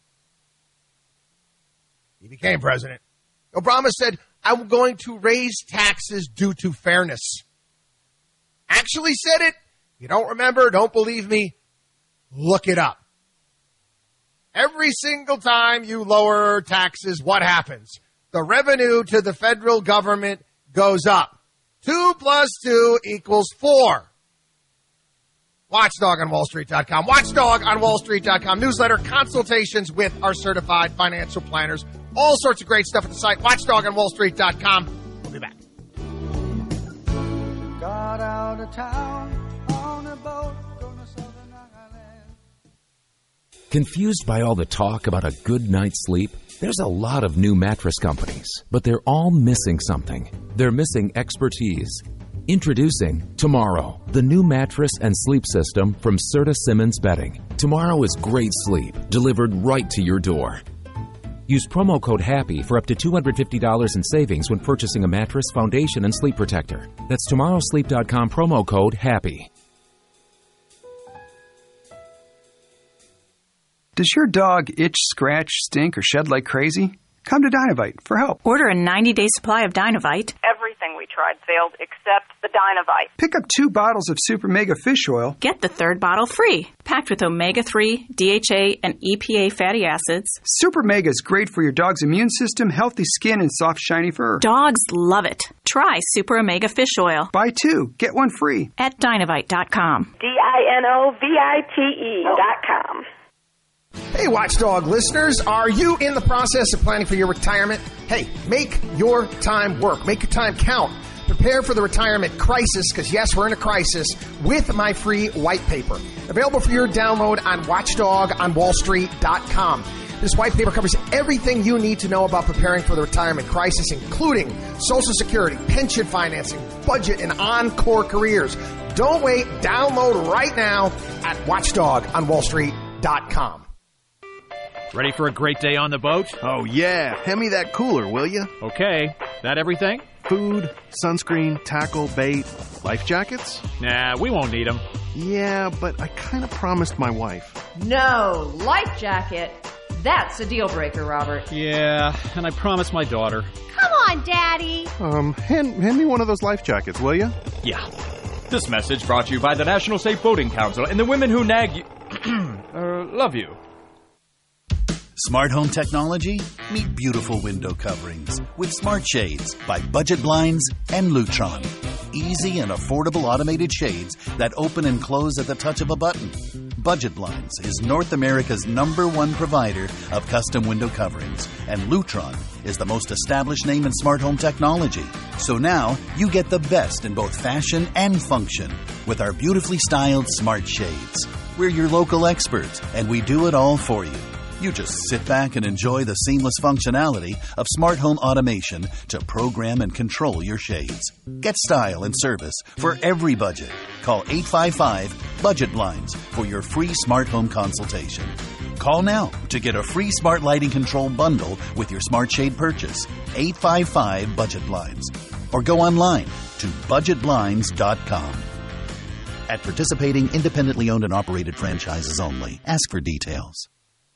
He became president. Obama said, I'm going to raise taxes due to fairness. Actually said it. You don't remember, don't believe me, look it up. Every single time you lower taxes, what happens? The revenue to the federal government goes up. Two plus two equals four. Watchdog on Wall Street dot com. Watchdog on Wall Street dot com. Newsletter, consultations with our certified financial planners. All sorts of great stuff at the site. Watchdog on Wall Street dot com. We'll be back. Got out of town on a boat on a southern island. Confused by all the talk about a good night's sleep? There's a lot of new mattress companies, but they're all missing something. They're missing expertise. Introducing Tomorrow, the new mattress and sleep system from Serta Simmons Bedding. Tomorrow is great sleep, delivered right to your door. Use promo code HAPPY for up to two hundred fifty dollars in savings when purchasing a mattress, foundation, and sleep protector. That's tomorrow sleep dot com promo code HAPPY. Does your dog itch, scratch, stink, or shed like crazy? Come to Dynovite for help. Order a ninety-day supply of Dynovite. Everything we tried failed except the Dynovite. Pick up two bottles of Super Mega Fish Oil. Get the third bottle free. Packed with omega three, D H A, and E P A fatty acids. Super Mega is great for your dog's immune system, healthy skin, and soft, shiny fur. Dogs love it. Try Super Omega Fish Oil. Buy two, get one free. At Dynovite dot com. D I N O V I T E dot com. Hey, Watchdog listeners, are you in the process of planning for your retirement? Hey, make your time work. Make your time count. Prepare for the retirement crisis, because yes, we're in a crisis, with my free white paper. Available for your download on watchdog on wall street dot com. This white paper covers everything you need to know about preparing for the retirement crisis, including Social Security, pension financing, budget, and encore careers. Don't wait. Download right now at watchdog on wall street dot com. Ready for a great day on the boat? Oh, yeah. Hand me that cooler, will you? Okay. That everything? Food, sunscreen, tackle, bait, life jackets? Nah, we won't need them. Yeah, but I kind of promised my wife. No, life jacket. That's a deal breaker, Robert. Yeah, and I promised my daughter. Come on, Daddy. Um, hand, hand me one of those life jackets, will you? Yeah. This message brought to you by the National Safe Boating Council and the women who nag you... uh, love you. Smart home technology? Meet beautiful window coverings with Smart Shades by Budget Blinds and Lutron. Easy and affordable automated shades that open and close at the touch of a button. Budget Blinds is North America's number one provider of custom window coverings, and Lutron is the most established name in smart home technology. So now you get the best in both fashion and function with our beautifully styled Smart Shades. We're your local experts, and we do it all for you. You just sit back and enjoy the seamless functionality of smart home automation to program and control your shades. Get style and service for every budget. Call eight five five, budget blinds for your free smart home consultation. Call now to get a free smart lighting control bundle with your smart shade purchase. eight five five, budget blinds. Or go online to budget blinds dot com. At participating independently owned and operated franchises only. Ask for details.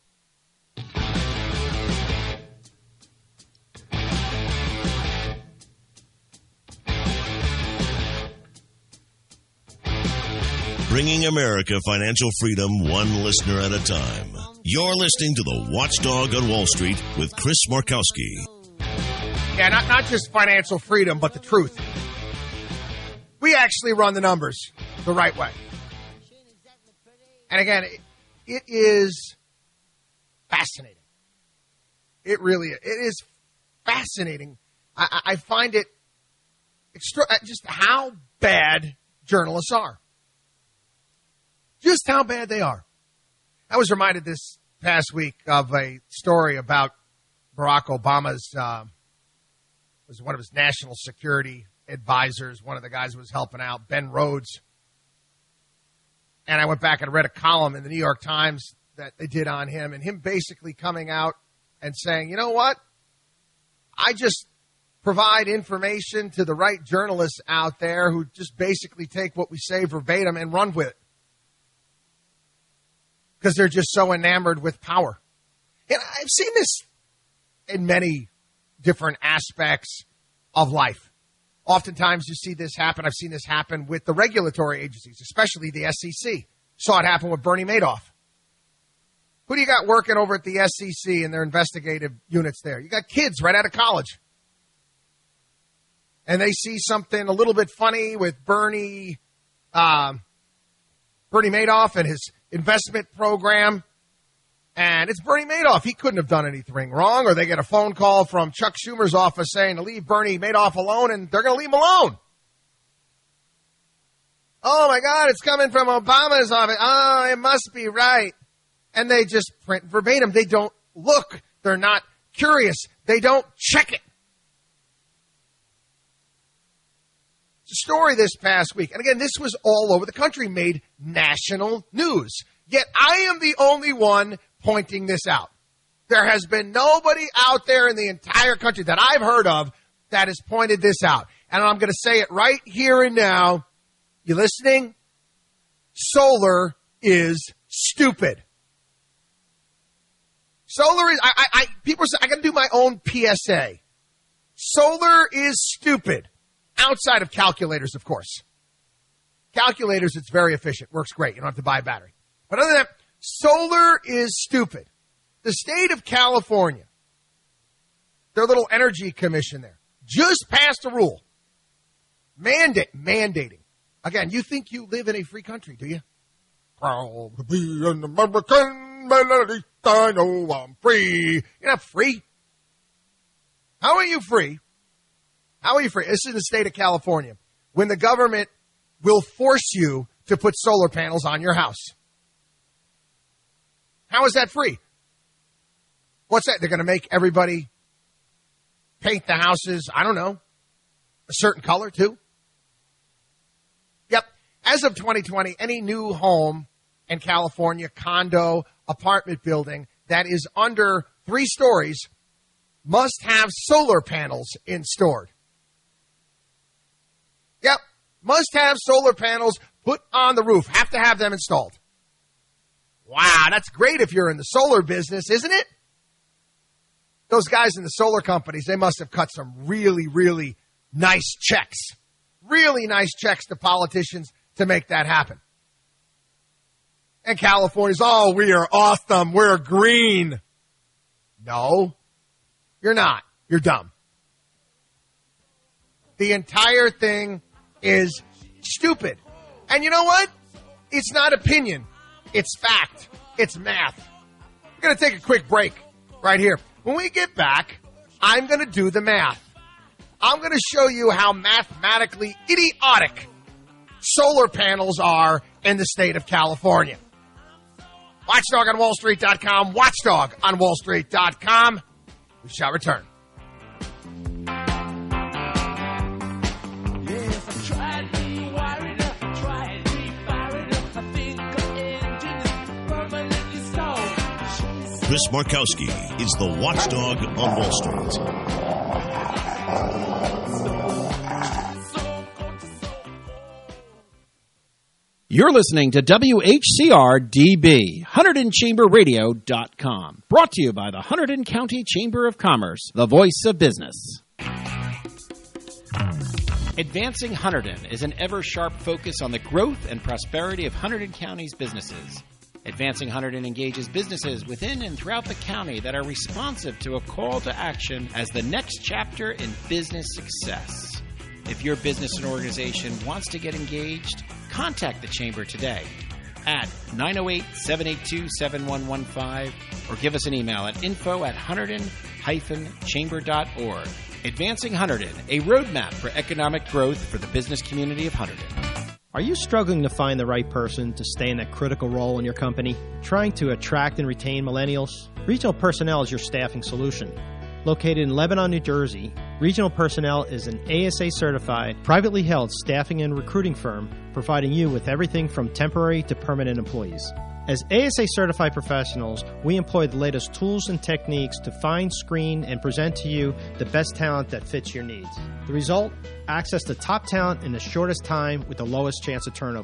Bringing America financial freedom one listener at a time. You're listening to the Watchdog on Wall Street with Chris Markowski. Yeah, not, not just financial freedom, but the truth. We actually run the numbers the right way. And again, it, it is fascinating. It really is. It is fascinating. I, I find it extra, just how bad journalists are. Just how bad they are. I was reminded this past week of a story about Barack Obama's, uh, was one of his national security advisors, one of the guys who was helping out, Ben Rhodes. And I went back and read a column in the New York Times that they did on him, and him basically coming out and saying, you know what? I just provide information to the right journalists out there who just basically take what we say verbatim and run with it. because they're just so enamored with power. And I've seen this in many different aspects of life. Oftentimes you see this happen. I've seen this happen with the regulatory agencies, especially the S E C. Saw it happen with Bernie Madoff. Who do you got working over at the S E C and their investigative units there? You got kids right out of college. And they see something a little bit funny with Bernie, um, Bernie Madoff and his investment program. And it's Bernie Madoff. He couldn't have done anything wrong. Or they get a phone call from Chuck Schumer's office saying to leave Bernie Madoff alone, and they're going to leave him alone. Oh, my God, it's coming from Obama's office. Oh, it must be right. And they just print verbatim. They don't look. They're not curious. They don't check it. It's a story this past week. And again, this was all over the country, made national news. Yet I am the only one pointing this out. There has been nobody out there in the entire country that I've heard of that has pointed this out. And I'm going to say it right here and now. You listening? Solar is stupid. Solar is, I, I, I people say, I got to do my own P S A. Solar is stupid. Outside of calculators, of course. Calculators, it's very efficient. Works great. You don't have to buy a battery. But other than that, solar is stupid. The state of California, their little energy commission there, just passed a rule. Mandate, mandating. Again, you think you live in a free country, do you? Proud to be an American, melody, I know I'm free. You're not free. How are you free? How are you free? This is the state of California. When the government will force you to put solar panels on your house. How is that free? What's that? They're going to make everybody paint the houses, I don't know, a certain color too? Yep. As of twenty twenty, any new home in California, condo, apartment building that is under three stories must have solar panels installed. Yep. Must have solar panels put on the roof. Have to have them installed. Wow, that's great if you're in the solar business, isn't it? Those guys in the solar companies, they must have cut some really, really nice checks. Really nice checks to politicians to make that happen. And California's, oh, we are awesome. We're green. No, you're not. You're dumb. The entire thing is stupid. And you know what? It's not opinion. It's fact. It's math. We're going to take a quick break right here. When we get back, I'm going to do the math. I'm going to show you how mathematically idiotic solar panels are in the state of California. Watchdog on Wall Street dot com. Watchdog on Wall Street dot com. We shall return. Chris Markowski is the Watchdog on Wall Street. You're listening to W H C R D B, Hunterdon Chamber Radio dot com. Brought to you by the Hunterdon County Chamber of Commerce, the voice of business. Advancing Hunterdon is an ever-sharp focus on the growth and prosperity of Hunterdon County's businesses. Advancing Hunterdon engages businesses within and throughout the county that are responsive to a call to action as the next chapter in business success. If your business and organization wants to get engaged, contact the Chamber today at nine oh eight, seven eight two, seven one one five or give us an email at info at hunterdon dash chamber dot org. Advancing Hunterdon, a roadmap for economic growth for the business community of Hunterdon. Are you struggling to find the right person to stay in that critical role in your company? Trying to attract and retain millennials? Regional Personnel is your staffing solution. Located in Lebanon, New Jersey, Regional Personnel is an A S A-certified, privately held staffing and recruiting firm providing you with everything from temporary to permanent employees. As A S A-certified professionals, we employ the latest tools and techniques to find, screen, and present to you the best talent that fits your needs. The result? Access to top talent in the shortest time with the lowest chance of turnover.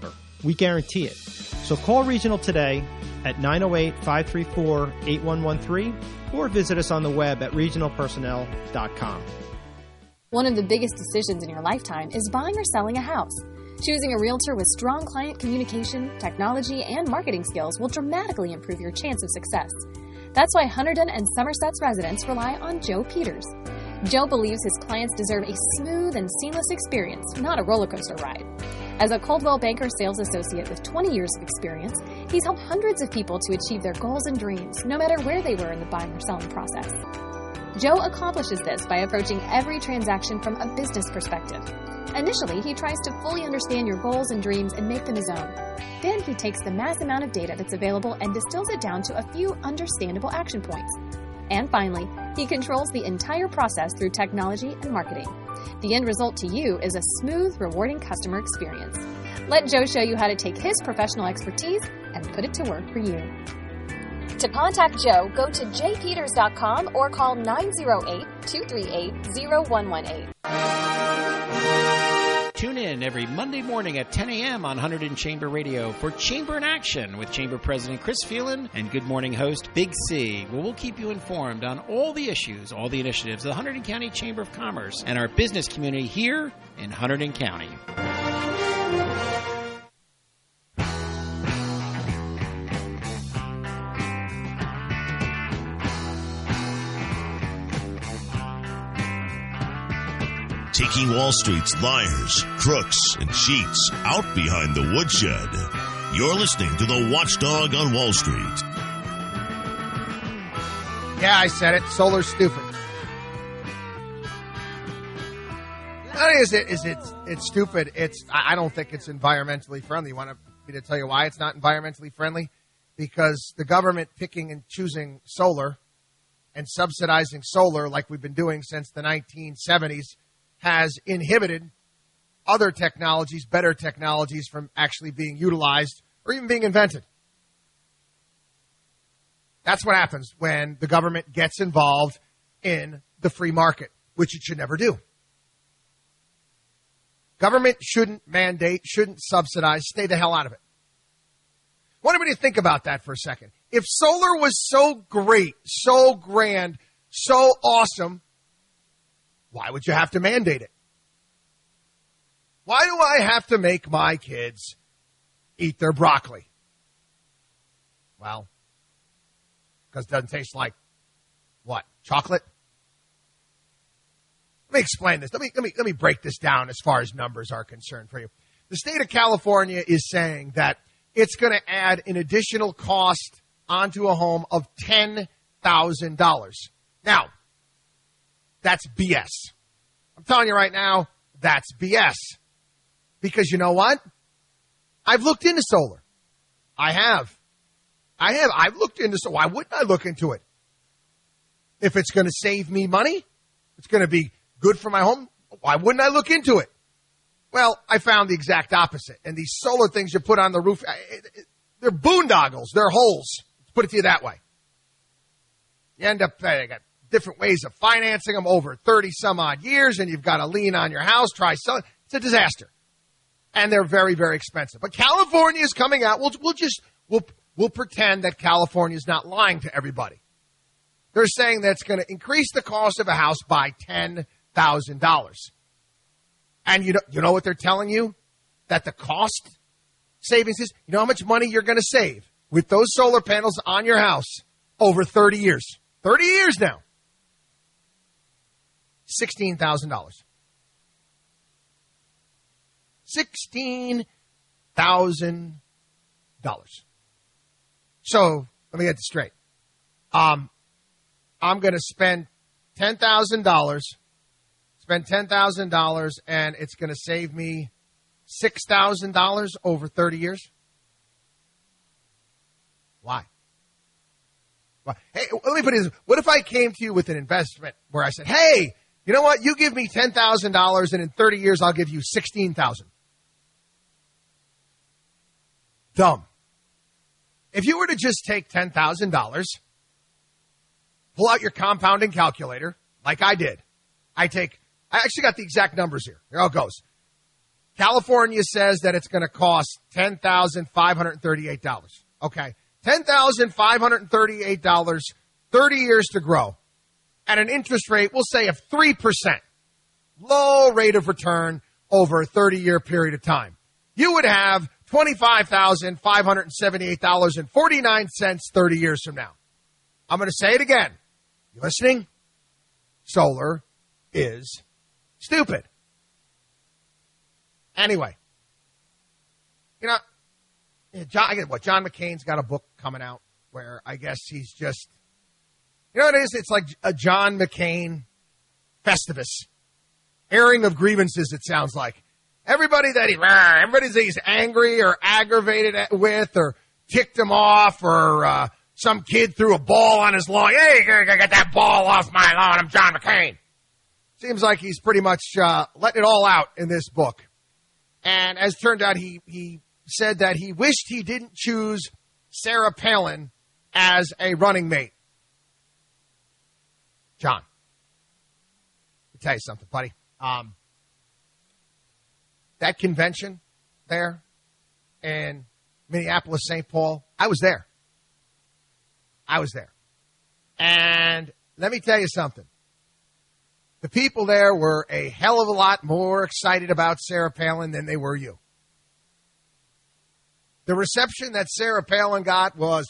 We guarantee it. So call Regional today at nine oh eight, five three four, eight one one three or visit us on the web at regional personnel dot com. One of the biggest decisions in your lifetime is buying or selling a house. Choosing a realtor with strong client communication, technology, and marketing skills will dramatically improve your chance of success. That's why Hunterdon and Somerset's residents rely on Joe Peters. Joe believes his clients deserve a smooth and seamless experience, not a roller coaster ride. As a Coldwell Banker sales associate with twenty years of experience, he's helped hundreds of people to achieve their goals and dreams, no matter where they were in the buying or selling process. Joe accomplishes this by approaching every transaction from a business perspective. Initially, he tries to fully understand your goals and dreams and make them his own. Then he takes the mass amount of data that's available and distills it down to a few understandable action points. And finally, he controls the entire process through technology and marketing. The end result to you is a smooth, rewarding customer experience. Let Joe show you how to take his professional expertise and put it to work for you. To contact Joe, go to j peters dot com or call nine oh eight, two three eight, oh one one eight. Tune in every Monday morning at ten a.m. on Hunterdon Chamber Radio for Chamber in Action with Chamber President Chris Phelan and Good Morning host Big C, where we'll keep you informed on all the issues, all the initiatives of the Hunterdon County Chamber of Commerce and our business community here in Hunterdon County. Taking Wall Street's liars, crooks, and cheats out behind the woodshed. You're listening to the Watchdog on Wall Street. Yeah, I said it. Solar's stupid. Not only is it, is it it's stupid, it's I don't think it's environmentally friendly. You want me to tell you why it's not environmentally friendly? Because the government picking and choosing solar and subsidizing solar like we've been doing since the nineteen seventies has inhibited other technologies, better technologies, from actually being utilized or even being invented. That's what happens when the government gets involved in the free market, which it should never do. Government shouldn't mandate, shouldn't subsidize, stay the hell out of it. I want everybody to think about that for a second. If solar was so great, so grand, so awesome, why would you have to mandate it? Why do I have to make my kids eat their broccoli? Well, because it doesn't taste like, what, chocolate? Let me explain this. Let me, let me, let me break this down as far as numbers are concerned for you. The state of California is saying that it's going to add an additional cost onto a home of ten thousand dollars. Now, that's B S. I'm telling you right now, that's B S. Because you know what? I've looked into solar. I have. I have. I've looked into solar. Why wouldn't I look into it? If it's going to save me money, it's going to be good for my home, why wouldn't I look into it? Well, I found the exact opposite. And these solar things you put on the roof, they're boondoggles. They're holes. Let's put it to you that way. You end up, they got different ways of financing them over thirty some odd years, and you've got a lien on your house. Try selling. It's a disaster. And they're very, very expensive. But California is coming out. We'll, we'll just, we'll, we'll pretend that California is not lying to everybody. They're saying that it's going to increase the cost of a house by ten thousand dollars. And you know, you know what they're telling you? That the cost savings is, you know how much money you're going to save with those solar panels on your house over thirty years. thirty years now. sixteen thousand dollars. sixteen thousand dollars. So, let me get this straight. Um, I'm going to spend ten thousand dollars, spend ten thousand dollars, and it's going to save me six thousand dollars over thirty years? Why? Why? Hey, let me put it this way. What if I came to you with an investment where I said, hey, you know what? You give me ten thousand dollars, and in thirty years, I'll give you sixteen thousand dollars. Dumb. If you were to just take ten thousand dollars, pull out your compounding calculator, like I did. I take, I actually got the exact numbers here. Here it goes. California says that it's going to cost ten thousand five hundred thirty-eight dollars. Okay, ten thousand five hundred thirty-eight dollars, thirty years to grow, at an interest rate, we'll say, of three percent. Low rate of return over a thirty-year period of time. You would have twenty-five thousand five hundred seventy-eight dollars and forty-nine cents thirty years from now. I'm going to say it again. You listening? Solar is stupid. Anyway, you know, John, I get what John McCain's got a book coming out where I guess he's just, you know what it is? It's like a John McCain Festivus, airing of grievances. It sounds like everybody that he, everybody that he's angry or aggravated with or ticked him off, or uh, some kid threw a ball on his lawn. Hey, you gotta get that ball off my lawn. I'm John McCain. Seems like he's pretty much uh, letting it all out in this book. And as it turned out, he, he said that he wished he didn't choose Sarah Palin as a running mate. John, I'll tell you something, buddy. Um, that convention there in Minneapolis, Saint Paul, I was there. I was there. And let me tell you something. The people there were a hell of a lot more excited about Sarah Palin than they were you. The reception that Sarah Palin got was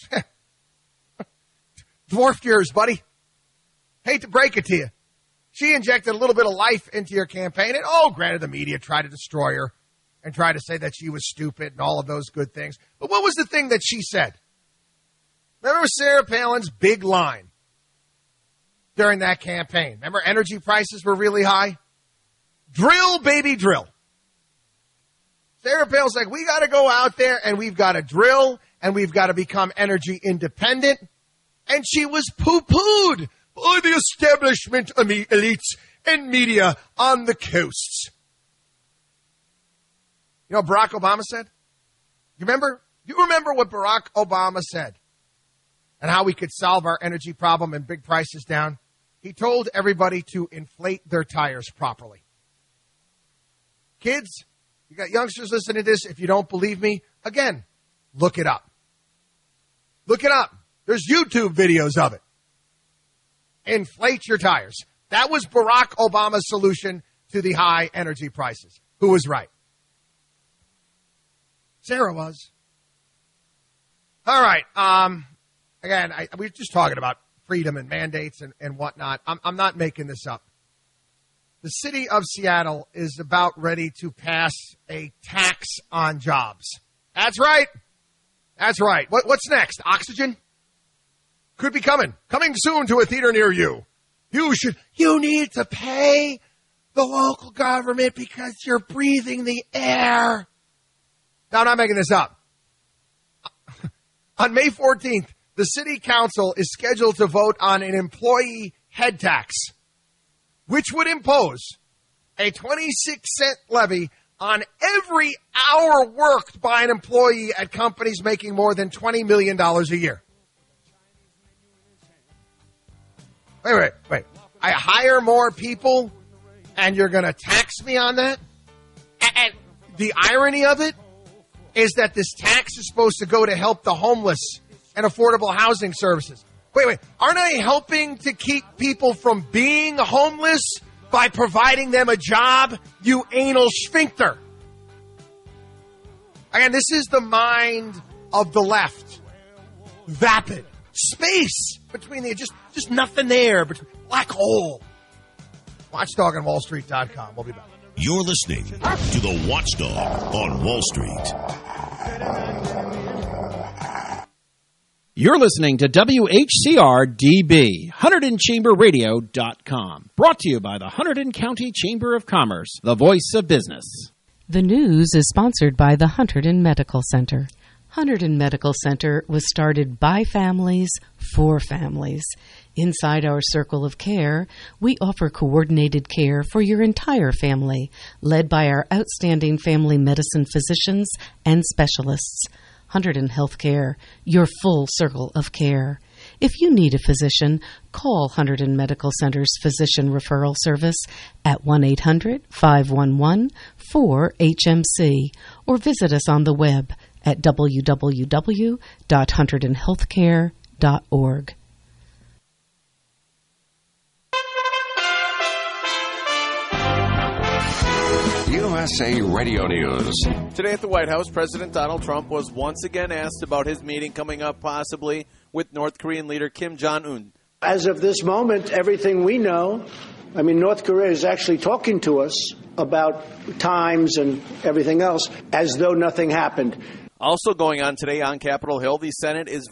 dwarfed yours, buddy. Hate to break it to you. She injected a little bit of life into your campaign. And, oh, granted, the media tried to destroy her and tried to say that she was stupid and all of those good things. But what was the thing that she said? Remember Sarah Palin's big line during that campaign? Remember energy prices were really high? Drill, baby, drill. Sarah Palin's like, we got to go out there and we've got to drill and we've got to become energy independent. And she was poo-pooed by the establishment elites and media on the coasts. You know what Barack Obama said? You remember? You remember what Barack Obama said and how we could solve our energy problem and bring prices down? He told everybody to inflate their tires properly. Kids, you got youngsters listening to this. If you don't believe me, again, look it up. Look it up. There's YouTube videos of it. Inflate your tires. That was Barack Obama's solution to the high energy prices. Who was right? Sarah was. All right. Um, again, I, we were just talking about freedom and mandates and, and whatnot. I'm, I'm not making this up. The city of Seattle is about ready to pass a tax on jobs. That's right. That's right. What, what's next? Oxygen? Could be coming. Coming soon to a theater near you. You should, you need to pay the local government because you're breathing the air. Now, I'm not making this up. On May fourteenth, the city council is scheduled to vote on an employee head tax, which would impose a twenty-six cent levy on every hour worked by an employee at companies making more than twenty million dollars a year. Wait, wait, wait. I hire more people and you're going to tax me on that? And the irony of it is that this tax is supposed to go to help the homeless and affordable housing services. Wait, wait. Aren't I helping to keep people from being homeless by providing them a job, you anal sphincter? Again, this is the mind of the left. Vapid. Space between the, just, just nothing there. Between, black hole. Watchdog on Wall Street dot com. We'll be back. You're listening to the Watchdog on Wall Street. You're listening to W H C R D B, Hunterdon Chamber Radio dot com. Brought to you by the Hunterdon County Chamber of Commerce, the voice of business. The news is sponsored by the Hunterdon Medical Center. Hunterdon Medical Center was started by families for families. Inside our circle of care, we offer coordinated care for your entire family, led by our outstanding family medicine physicians and specialists. Hunterdon Healthcare, your full circle of care. If you need a physician, call Hunterdon Medical Center's Physician Referral Service at one eight hundred, five one one, four H M C or visit us on the web at w w w dot hunterdon healthcare dot org. U S A Radio News. Today at the White House, President Donald Trump was once again asked about his meeting coming up possibly with North Korean leader Kim Jong-un. As of this moment, everything we know, I mean, North Korea is actually talking to us about times and everything else as though nothing happened. Also going on today on Capitol Hill, the Senate is